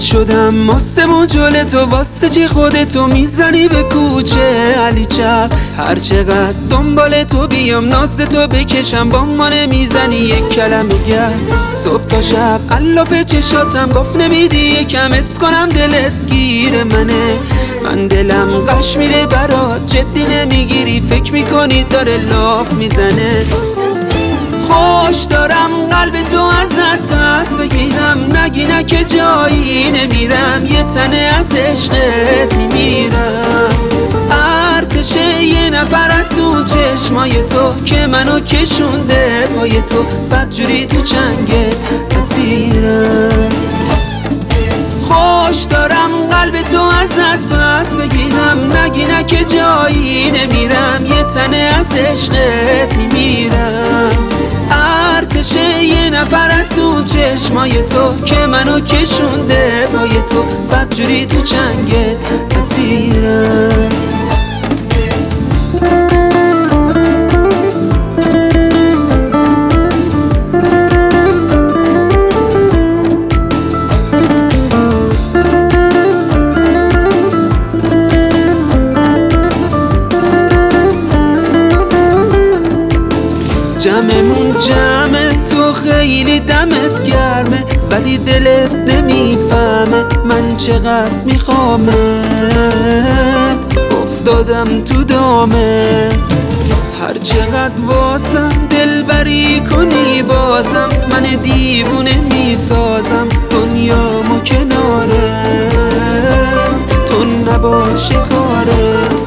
شدم آسمون جلو تو، واسه چی خودتو میزنی به کوچه علی چپ؟ هر چقدر دنبال تو بیام ناز تو بکشم با ما نمیزنی یک کلمه گرد. صبح تا شب علاف چشاتم گفت نمیدی یکم اس کنم دلت گیر منه. من دلم قش میره برات جدی نمیگیری، فکر میکنی داره لاف میزنه. خوش دارم قلب تو ازت پس بگیرم، نگی نه که جایی نمیرم، یه تنه از عشقت میمیرم. ارتش یه نفر از اون چشمای تو که منو کشونده پای تو، بدجوری تو چنگت اسیرم. خوش دارم قلب تو ازت پس بگیرم، نگی نه که جایی نمیرم، یه تنه از عشقت میمیرم. ارتش یه نفر از اون چشمای تو که منو کشونده پای تو، بدجوری تو چنگت اسیرم. جمعمون جمعه، تو خیلی دمت گرمه، ولی دلت نمیفهمه من چقدر میخوامت. افتادم تو دامت، هر چقدر واسم دلبری کنی بازم، من دیوونه میسازم دنیامو کنارت، تو نباشه کارت.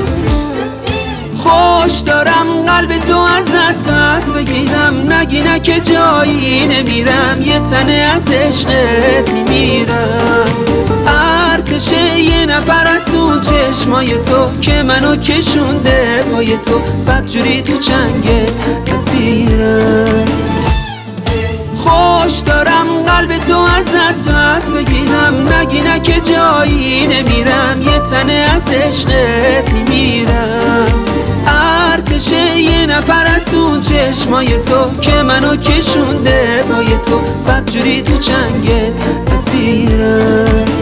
خوش دارم قلب تو ازت پس بگیرم، نگی نه که جایی نمیرم، یه تنه از عشقت میمیرم. ارتش یه نفر از اون چشمای تو که منو کشونده پای تو، بدجوری تو چنگت اسیرم. خوش دارم قلب تو ازت پس بگیرم، نگی نه که جایی نمیرم، یه تنه از عشقت میمیرم. ارتش یه نفر از اون چشمای تو که منو کشونده پای تو، بدجوری تو چنگت اسیرم.